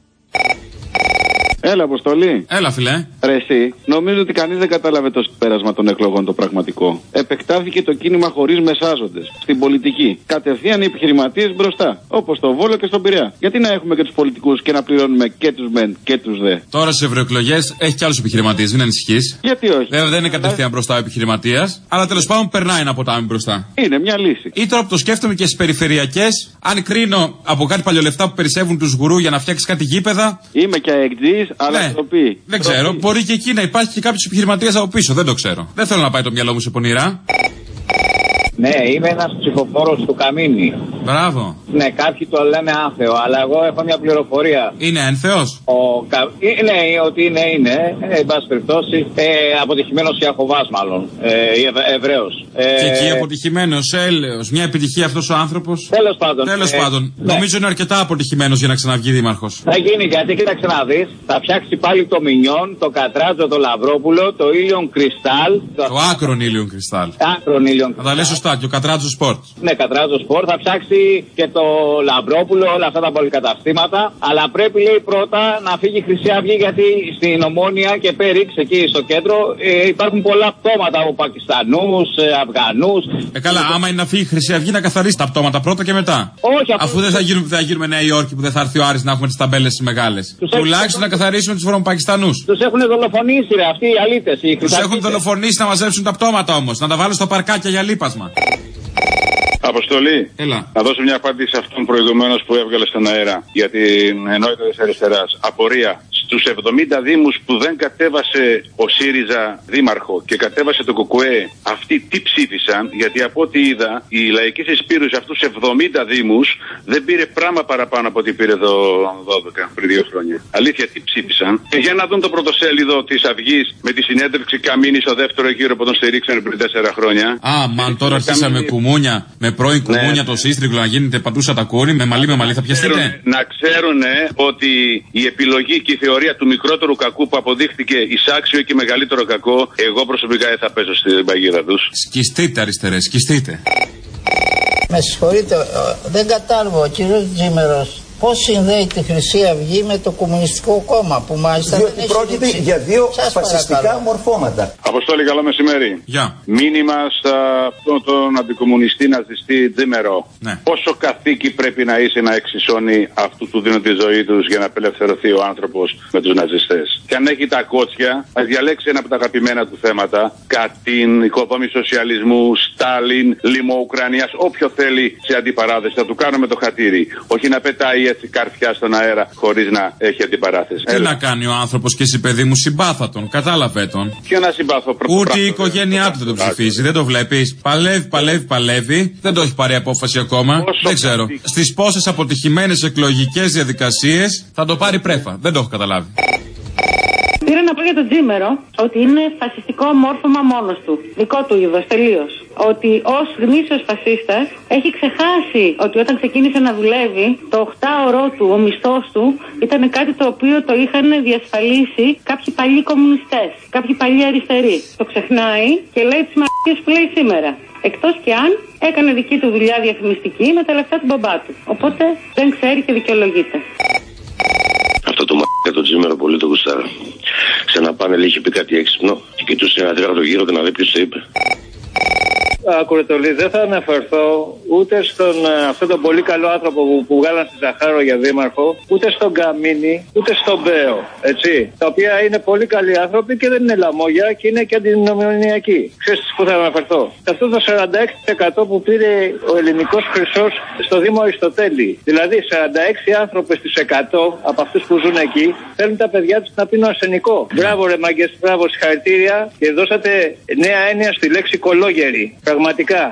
Έλα, Αποστολή. Έλα, φιλέ. Ρε εσύ, νομίζω ότι κανείς δεν κατάλαβε το πέρασμα των εκλογών το πραγματικό. Επεκτάθηκε το κίνημα χωρίς μεσάζοντες. Στην πολιτική. Κατευθείαν οι επιχειρηματίες μπροστά. Όπως στο Βόλο και στον Πειραιά. Γιατί να έχουμε και τους πολιτικούς και να πληρώνουμε και τους μεν και τους δε. Τώρα σε ευρωεκλογές έχει κι άλλους επιχειρηματίες, μην ανησυχείς. Γιατί όχι. Βέβαια δεν είναι κατευθείαν μπροστά ο επιχειρηματίας, αλλά τέλος πάντων περνάει ένα ποτάμι μπροστά. Είναι μια λύση. Ή τώρα που το σκέφτομαι και στις περιφερειακές, αν κρίνω από κάτι παλιολεφτά που περισσεύουν τους γουρού για να φτιάξει κάτι γήπεδα. Είμαι και αεκτζής. Αλλά ναι, δεν ξέρω. Μπορεί και εκεί να υπάρχει και κάποιος επιχειρηματίας από πίσω. Δεν το ξέρω. Δεν θέλω να πάει το μυαλό μου σε πονηρά. Ναι, είμαι ένας ψηφοφόρος του Καμίνη. Μπράβο. Ναι, κάποιοι το λένε άνθεο, αλλά εγώ έχω μια πληροφορία. Είναι ένθεος? Ναι, ότι είναι, εν πάση περιπτώσει, αποτυχημένος Ιαχωβάς μάλλον, Εβραίος. Και εκεί αποτυχημένος, έλεος, μια επιτυχία αυτός ο άνθρωπος. Τέλος πάντων. Ναι. Νομίζω είναι αρκετά αποτυχημένος για να ξαναβγεί δήμαρχος. Θα γίνει, γιατί κοίταξε να δεις, θα φτιάξει πάλι το Μινιόν, το Κατράτζο, το Λαυρόπουλο, το Ήλιον Κρυστάλ. Το άκρον Ήλιον Κρυστάλ. Θα τα λες σωστά, και ο Κατράτζο Σπορτ. Ναι, Κατράτζο Σπορτ, θα φτιάξει και το Λαυρόπουλο, όλα αυτά τα πολυκαταστήματα. Αλλά πρέπει, λέει, πρώτα να φύγει η Χρυσή Αυγή, γιατί στην Ομόνια και Πέριξ, εκεί στο κέντρο, υπάρχουν πολλά πτώματα από Πακιστανούς, Αφγανούς. Καλά, άμα είναι να φύγει η Χρυσή Αυγή, να καθαρίσει τα πτώματα πρώτα και μετά. Όχι, αφού δεν θα γίνουμε Νέα Υόρκη που δεν θα έρθει ο Άρης να έχουμε τις ταμπέλες μεγάλες. Τουλάχιστον να καθαρίσουμε τους Βορειοπακιστανούς. Τους έχουν δολοφονήσει, ρε, αυτοί οι αλήτες. Τους έχουν δολοφονήσει να μαζέψουν τα πτώματα όμως, να τα βάλουν στα παρκάκια για λείπασμα. Αποστολή. Έλα. Να δώσω μια απάντηση σε αυτόν προηγουμένως που έβγαλε στον αέρα για την ενότητα της αριστεράς. Απορία. στους 70 δήμους που δεν κατέβασε ο ΣΥΡΙΖΑ δήμαρχο και κατέβασε το ΚΚΕ, αυτοί τι ψήφισαν? Γιατί από ό,τι είδα, η Λαϊκή Συσπήρωση αυτούς 70 δήμους δεν πήρε πράγμα παραπάνω από ό,τι πήρε το 12 πριν 2 χρόνια. Αλήθεια, τι ψήφισαν? Για να δουν το πρωτοσέλιδο της Αυγής με τη συνέντευξη Καμίνη στο δεύτερο γύρο που τον στηρίξαν πριν 4 χρόνια. Μαν τώρα αρχίσαμε κουμούνια, με πρώην κουμούνια το σύστριγγλο να γίνεται παντού σαν τα κόρη, με μαλλί θα πιαστείτε. Να ξέρουν ότι η επιλογή και η θεωρία του μικρότερου κακού που αποδείχθηκε εισάξιο και μεγαλύτερο κακό, εγώ προσωπικά δεν θα παίζω στην παγίδα τους. Σκιστείτε αριστερές, σκιστείτε. Με συγχωρείτε, δεν κατάλαβα ο κύριος Τζίμερος πώς συνδέει τη Χρυσή Αυγή με το Κομμουνιστικό Κόμμα που μάλιστα διότι δεν έχει πρόκειται για δύο φασιστικά μορφώματα. Αποστόλη, καλό μεσημέρι. Γεια. Μήνυμα σε αυτόν τον αντικομμουνιστή ναζιστή Τζίμερο. Ναι. Πόσο καθήκη πρέπει να είσαι να εξισώνει αυτού που δίνουν τη ζωή τους για να απελευθερωθεί ο άνθρωπος με τους ναζιστές? Και αν έχει τα κότσια, ας διαλέξει ένα από τα αγαπημένα του θέματα. Κατίν, οικοδόμη σοσιαλισμού, Στάλιν, λίμω Ουκρανίας, όποιο θέλει σε αντιπαράθεση. Θα του κάνουμε το χατήρι. Όχι να πετάει έτσι καρφιά στον αέρα χωρίς να έχει αντιπαράθεση. Τι να κάνει ο άνθρωπος και εσύ, παιδί μου, συμπάθα τον, κατάλαβε τον. Ποιο να συμπάθω? Ούτε η οικογένειά του δεν το ψηφίζει, δεν το βλέπεις. Παλεύει. Δεν το έχει πάρει απόφαση ακόμα. Δεν ξέρω. Στις πόσες αποτυχημένες εκλογικές διαδικασίες θα το πάρει πρέφα. Δεν το έχω καταλάβει. Πήρα να πω για τον Τζίμερο ότι είναι φασιστικό μόρφωμα μόνος του. Δικό του είδος, τελείως. Ότι ως γνήσιος φασίστας έχει ξεχάσει ότι όταν ξεκίνησε να δουλεύει, το 8ωρο του, ο μισθός του, ήταν κάτι το οποίο το είχαν διασφαλίσει κάποιοι παλιοί κομμουνιστές, κάποιοι παλιοί αριστεροί. Το ξεχνάει και λέει τις μαλακίες που λέει σήμερα. Εκτός και αν έκανε δική του δουλειά διαφημιστική με τα λεφτά του μπαμπά του. Οπότε δεν ξέρει και δικαιολογείται. Αυτό το μαλάκα το Τζίμερο πολύ το γουστάρα. Σε ένα πάνελ είχε πει κάτι έξυπνο και κοιτούσε ένα τέταρτο γύρο και να δει ποιος το είπε. Ακουρετολή, δεν θα αναφερθώ ούτε στον αυτόν τον πολύ καλό άνθρωπο που βγάλαν στη Ζαχάρο για δήμαρχο, ούτε στον Καμίνη, ούτε στον Μπέο. Έτσι. Τα οποία είναι πολύ καλοί άνθρωποι και δεν είναι λαμόγια και είναι και αντινομιονιακοί. Ξέρεις που θα αναφερθώ? Σε αυτό το 46% που πήρε ο ελληνικός χρυσός στο Δήμο Αριστοτέλη. Δηλαδή 46 άνθρωποι στις 100 από αυτούς που ζουν εκεί θέλουν τα παιδιά τους να πίνουν αρσενικό. Μπράβο ρε μάγκες, μπράβο, συγχαρητήρια και δώσατε νέα έννοια στη λέξη κολόγερη. Πραγματικά.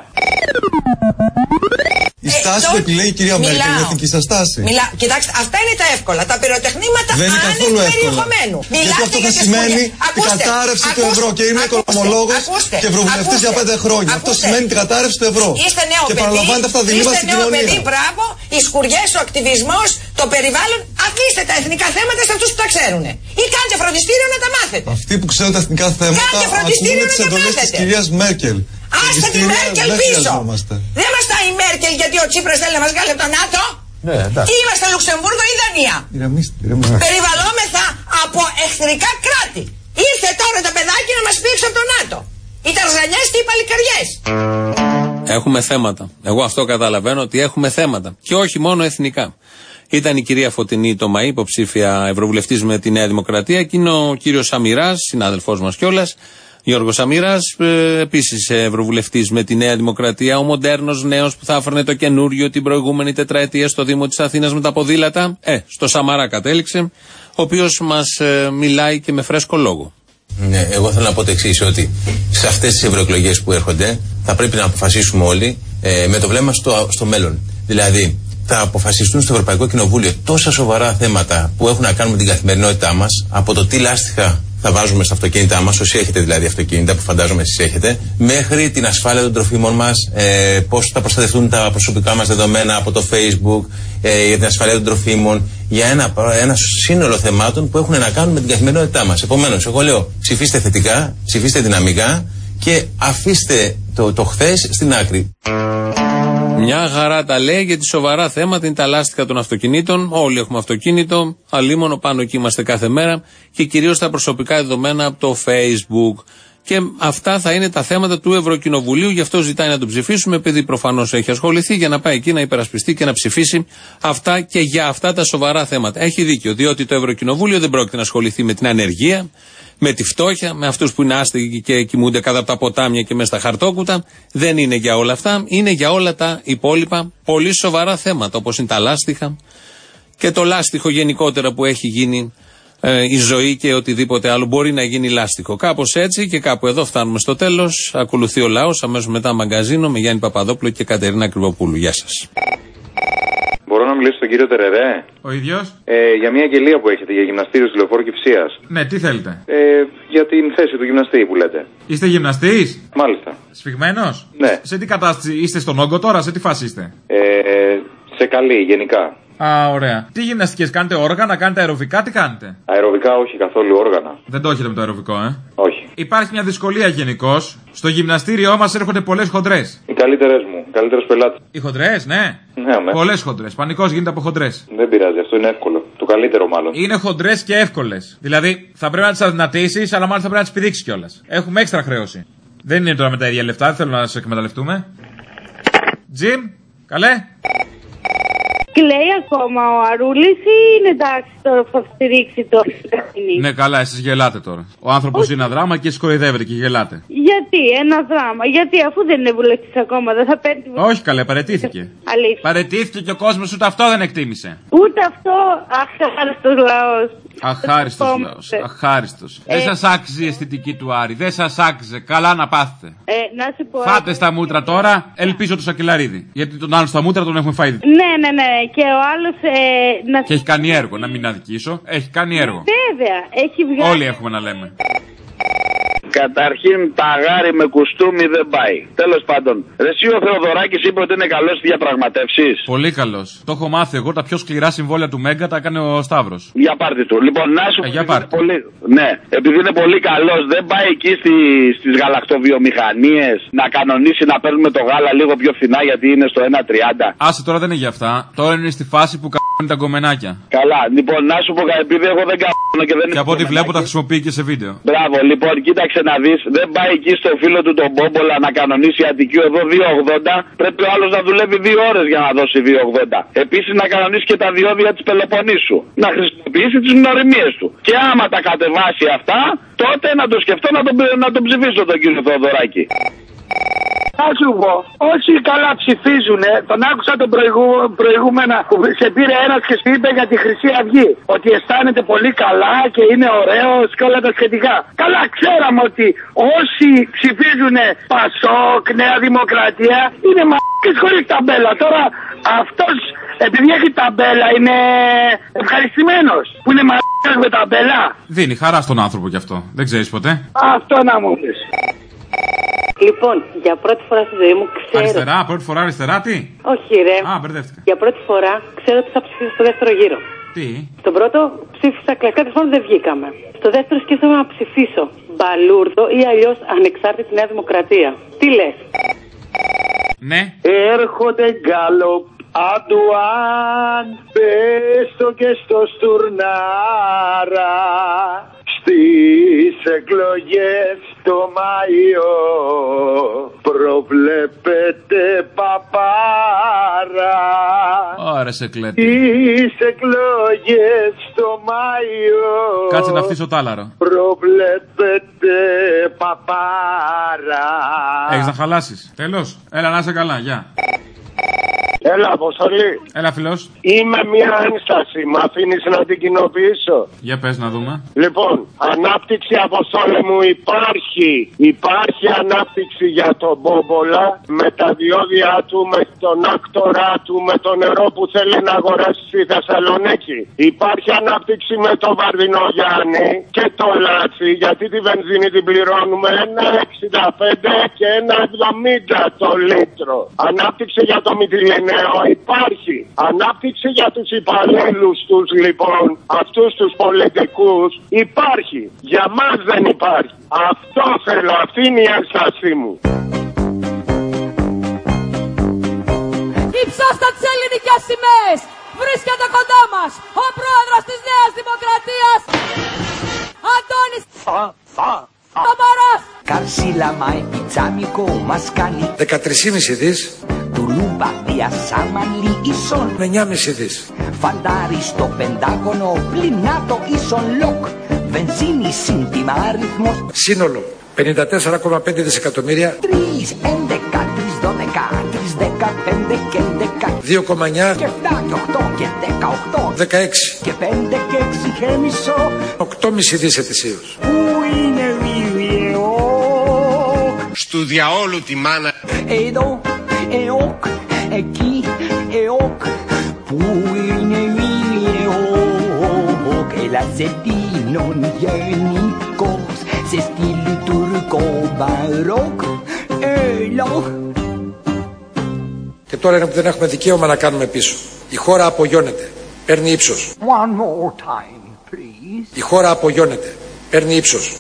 Η στάση που επιλέγει η κυρία Μέρκελ, η εθνική σας στάση. Κοιτάξτε, αυτά είναι τα εύκολα. Τα πυροτεχνήματα δεν είναι καθόλου εύκολα. Γιατί αυτό θα σημαίνει την κατάρρευση του ευρώ. Και είμαι οικονομολόγος και ευρωβουλευτής για 5 χρόνια. Αυτό σημαίνει την κατάρρευση του ευρώ. Είστε νέο και παιδί. παραλαμβάνετε αυτά τα διλήμματα στην κοινωνία. Είστε νέο παιδί, μπράβο. Οι σκουριές, ο ακτιβισμός, το περιβάλλον. Αφήστε τα εθνικά θέματα σε αυτούς που τα ξέρουν. Ή κάντε φροντιστήριο να τα μάθετε. Αυτοί που ξέρουν τα εθνικά θέματα ακούνε τις εντολές της κυρίας Μέρκελ. Άστε τη Μέρκελ πίσω! Δεν είμαστε η Μέρκελ γιατί ο Τσίπρας θέλει να μας βγάλει από το ΝΑΤΟ. Τι είμαστε, Λουξεμβούργο ή Δανία? Περιβαλλόμεθα από εχθρικά κράτη. Ήρθε τώρα το παιδάκι να μας πει έξω από το ΝΑΤΟ. Οι Ταρζανιές και οι παλικαριές. Έχουμε θέματα. Εγώ αυτό καταλαβαίνω, ότι έχουμε θέματα. Και όχι μόνο εθνικά. Ήταν η κυρία Φωτεινή το Μαΐ, υποψήφια ευρωβουλευτής με τη Νέα Δημοκρατία, και είναι ο κύριος Σαμυράς, συνάδελφός μας κιόλας. Γιώργος Σαμυράς, επίσης ευρωβουλευτής με τη Νέα Δημοκρατία, ο μοντέρνος νέος που θα έφερνε το καινούριο την προηγούμενη τετραετία στο Δήμο της Αθήνας με τα ποδήλατα. Στο Σαμαρά κατέληξε, ο οποίος μας μιλάει και με φρέσκο λόγο. Ναι, εγώ θέλω να πω το εξής, ότι σε αυτές τις ευρωεκλογές που έρχονται θα πρέπει να αποφασίσουμε όλοι με το βλέμμα στο μέλλον. Δηλαδή, θα αποφασιστούν στο Ευρωπαϊκό Κοινοβούλιο τόσα σοβαρά θέματα που έχουν να κάνουν με την καθημερινότητά μας, από το τι λάστιχα θα βάζουμε στα αυτοκίνητά μας, όσοι έχετε δηλαδή αυτοκίνητα, που φαντάζομαι εσείς έχετε, μέχρι την ασφάλεια των τροφίμων μας, πώς θα προστατευτούν τα προσωπικά μας δεδομένα από το Facebook, για την ασφάλεια των τροφίμων, για ένα σύνολο θεμάτων που έχουν να κάνουν με την καθημερινότητά μας. Επομένως, εγώ λέω, ψηφίστε θετικά, ψηφίστε δυναμικά και αφήστε το χθες στην άκρη. Μια χαρά τα λέει, γιατί σοβαρά θέματα είναι τα λάστιχα των αυτοκινήτων. Όλοι έχουμε αυτοκίνητο, αλίμονο, πάνω εκεί είμαστε κάθε μέρα, και κυρίως τα προσωπικά δεδομένα από το Facebook. Και αυτά θα είναι τα θέματα του Ευρωκοινοβουλίου, γι' αυτό ζητάει να το ψηφίσουμε, επειδή προφανώς έχει ασχοληθεί, για να πάει εκεί να υπερασπιστεί και να ψηφίσει αυτά και για αυτά τα σοβαρά θέματα. Έχει δίκιο, διότι το Ευρωκοινοβούλιο δεν πρόκειται να ασχοληθεί με την ανεργία, με τη φτώχεια, με αυτούς που είναι άστεγοι και κοιμούνται κάτω από τα ποτάμια και μέσα στα χαρτόκουτα. Δεν είναι για όλα αυτά, είναι για όλα τα υπόλοιπα πολύ σοβαρά θέματα, όπως είναι τα λάστιχα και το λάστιχο γενικότερα που έχει γίνει η ζωή και οτιδήποτε άλλο μπορεί να γίνει λάστιχο. Κάπως έτσι και κάπου εδώ φτάνουμε στο τέλος. Ακολουθεί ο λαός, αμέσως μετά μαγκαζίνο με Γιάννη Παπαδόπουλο και Κατερίνα Κρυβοπούλου. Γεια σας. Μπορώ να μιλήσω στον κύριο Τερερέ? Ο ίδιος. Για μια αγγελία που έχετε για γυμναστήριο στη Λεωφόρο Κηφισίας. Ναι, τι θέλετε? Για την θέση του γυμναστή που λέτε. Είστε γυμναστής? Μάλιστα. Σφιγμένος? Ναι. Σε τι κατάσταση είστε, στον όγκο τώρα, σε τι φάση είστε? Σε καλή, γενικά. Α, ωραία. Τι γυμναστικές κάνετε, όργανα, κάνετε αεροβικά, τι κάνετε? Αεροβικά όχι, καθόλου όργανα. Δεν το έχετε με το αεροβικό, Όχι. Υπάρχει μια δυσκολία γενικώς. Στο γυμναστήριό μας έρχονται πολλές χοντρές. Οι καλύτερες μου, οι καλύτερες πελάτες. Οι χοντρές, ναι. Ναι. Πολλές χοντρές. Πανικός γίνεται από χοντρές. Δεν πειράζει, αυτό είναι εύκολο. Το καλύτερο μάλλον. Είναι χοντρές και εύκολες. Δηλαδή θα πρέπει να τις αδυνατήσεις, αλλά μάλιστα πρέπει να τις πηδήξεις κιόλας. Έχουμε έξτρα χρέωση. Δεν είναι τώρα με τα ίδια λεφτά, δεν θέλω να σε εκμεταλλευτούμε. Τζιμ, καλέ. Κλαίει ακόμα ο Αρούλης ή είναι εντάξει τώρα που θα στηρίξει το Κατσίνη? Ναι, καλά, εσείς γελάτε τώρα. Ο άνθρωπος είναι ένα δράμα και εσείς κοροϊδεύετε και γελάτε. Γιατί, ένα δράμα, γιατί αφού δεν είναι βουλευτής ακόμα, δεν θα παίρνει. Όχι καλέ, παραιτήθηκε. Αλήθεια. Παραιτήθηκε και ο κόσμος ούτε αυτό δεν εκτίμησε. Ούτε αυτό, αχάριστος λαός. Αχάριστος λαός, αχάριστος. Δεν σας άξιζε η αισθητική του Άρη, δεν σας άξιζε. Καλά να πάθετε. Να σου πω. Φάτε στα μούτρα τώρα, ελπίζω το Σακελαρίδη. Γιατί τον άλλον στα μούτρα τον έχουμε φάει. Ναι. Και ο άλλος. Και έχει κάνει έργο, να μην αδικήσω. Έχει κάνει έργο. Βέβαια, έχει βγάλει. Όλοι έχουμε να λέμε. Καταρχήν παγάρι με κουστούμι δεν πάει. Τέλος πάντων, εσύ ο Θεοδωράκης είπε ότι είναι καλός στις διαπραγματεύσεις. Πολύ καλός. Το έχω μάθει εγώ. Τα πιο σκληρά συμβόλαια του Μέγκα τα έκανε ο Σταύρος. Για πάρτι του. Λοιπόν, να σου πω. Ναι, επειδή είναι πολύ καλός, δεν πάει εκεί στις γαλακτοβιομηχανίες να κανονίσει να παίρνουμε το γάλα λίγο πιο φθηνά γιατί είναι στο 1,30. Άσε τώρα δεν είναι για αυτά. Τώρα είναι στη φάση που είναι τα γκομενάκια. Καλά, λοιπόν, να σου πω επειδή εγώ δεν κάνω και δεν είναι. Και από ό,τι βλέπω τα χρησιμοποιεί και σε βίντεο. Μπράβο, λοιπόν, κοίταξε να δεις, δεν πάει εκεί στο φίλο του τον Μπόμπολα να κανονίσει Αττικίου εδώ 2,80. Πρέπει ο άλλος να δουλεύει 2 ώρες για να δώσει 2,80. Επίσης να κανονίσει και τα διόδια της Πελοποννήσου. Να χρησιμοποιήσει τις γνωριμίες του. Και άμα τα κατεβάσει αυτά, τότε να το σκεφτώ να τον ψηφίσω τον κύριο Θεοδωράκη. Θα σου πω, όσοι καλά ψηφίζουνε, τον άκουσα τον προηγούμενα που σε πήρε ένας και σου είπε για τη Χρυσή Αυγή. Ότι αισθάνεται πολύ καλά και είναι ωραίος και όλα τα σχετικά. Καλά, ξέραμε ότι όσοι ψηφίζουνε Πασόκ, Νέα Δημοκρατία, είναι μ***κες χωρίς ταμπέλα. Τώρα αυτός, επειδή έχει ταμπέλα, είναι ευχαριστημένος. Που είναι μ***κες με ταμπέλα. Δίνει χαρά στον άνθρωπο κι αυτό. Δεν ξέρεις ποτέ. Αυτό να μου πεις. Λοιπόν, για πρώτη φορά στη ζωή μου ξέρω. Αριστερά, πρώτη φορά αριστερά, τι? Όχι, ρε. Α, μπερδεύτηκα. Για πρώτη φορά ξέρω ότι θα ψηφίσω στο δεύτερο γύρο. Τι? Στον πρώτο ψήφισα κλασικά, τέλος πάντων δεν βγήκαμε. Στο δεύτερο σκέφτομαι να ψηφίσω Μπαλούρδο ή αλλιώς ανεξάρτητη Νέα Δημοκρατία. Τι λες? Ναι. Έρχονται γκάλοπ. Αντουάν, πες το και στο Στουρνάρα. Στις εκλογές το Μάιο προβλέπεται παπάρα. Ωραία σε κλέτη. Στις εκλογές το Μάιο κάτσε να φτύσω τάλαρο. Προβλέπεται παπάρα. Έχεις να χαλάσεις. Τέλος. Έλα να είσαι καλά. Γεια. Έλα, Αποστολή. Έλα, φιλός. Είμαι μια ένσταση. Μ' αφήνεις να την κοινοποιήσω? Για πες να δούμε. Λοιπόν, ανάπτυξη, Αποστόλη μου, υπάρχει. Υπάρχει ανάπτυξη για τον Μπόμπολα με τα διόδια του, με τον άκτορά του, με το νερό που θέλει να αγοράσει στη Θεσσαλονίκη. Υπάρχει ανάπτυξη με τον Βαρδινογιάννη και το Λάτσι, γιατί τη βενζίνη την πληρώνουμε 1,65 και 1,70 το λίτρο. Ανάπτυξη για το Μητυλινέο υπάρχει. Ανάπτυξη για τους υπαλλήλους τους, λοιπόν, αυτούς τους πολιτικούς, υπάρχει. Για μας δεν υπάρχει. Αυτό θέλω, αυτή είναι η ένστασή μου. Υψώστε τις ελληνικές σημαίες. Βρίσκεται κοντά μας ο πρόεδρος της Νέας Δημοκρατίας, Αντώνης Σαμαράς. Καρσίλα μάι πιτσάμικο μας κάνει 13,5 δις. Τουλούμπα διασάμανλι ίσον 9,5 δις. Φαντάρι στο Πεντάγωνο πληνάτο ίσον λοκ. Βενζίνη σύντιμα αριθμός. Σύνολο 54,5 δισεκατομμύρια. 3, 11, 3, 12, 3, 15 και 11. 2,9 και 7 και 8 και 18 16 και 5 και 6 και μισό 8,5 δις ετησίως. Πού είναι η ΕΟΚ? Στου διαόλου τη μάνα. Εδώ ΕΟΚ, εκεί ΕΟΚ. Πού είναι η ΕΟΚ? Ελλαζετίνων γενικός σε στυλ τουρκο μπαρόκ. Έλα. Και τώρα είναι που δεν έχουμε δικαίωμα να κάνουμε πίσω. Η χώρα απογειώνεται. Παίρνει ύψος. One more time, please. Η χώρα απογειώνεται. Παίρνει ύψος.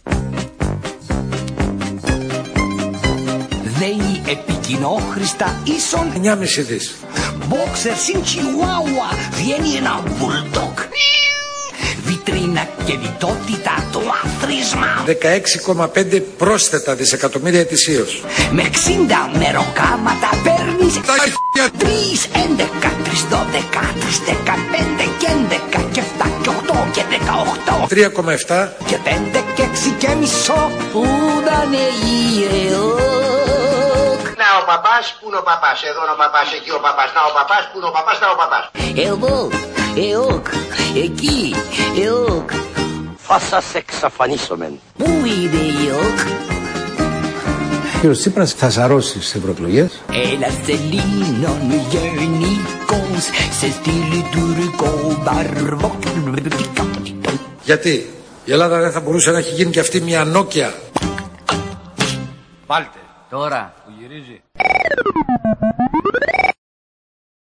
ΔΕΗ επικοινόχρηστα ίσον 9,5 δις. Boxer στην Chihuahua βγαίνει ένα bulldog. Βιτρίνα και λιτότητα το άθροισμα. 16,5 πρόσθετα δισεκατομμύρια ετησίως. Με 60 μεροκάματα παίρνεις 3, 11, 3, 12, 3, 15 και 11 και 7 και 8 και 18 3,7 και 5 και 6 και μισό. Πού ήταν η ΕΟΚ? Να ο παπάς, πού είναι ο παπάς? Εδώ είναι ο παπάς, εκεί ο παπάς. Να ο παπάς, πού είναι ο παπάς? Να ο παπάς. Εδώ ΕΟΚ, εκεί ΕΟΚ. Θα σας εξαφανίσομεν. Πού είναι η ΕΟΚ? Κύριος Τσίπρας θα σαρώσει στις ευρωεκλογές. Έλα Ελλήνων γενικός σε στυλ τουρκο μπαρόκ. Γιατί η Ελλάδα δεν θα μπορούσε να έχει γίνει και αυτή μια Νόκια? Βάλτε. Τώρα που γυρίζει.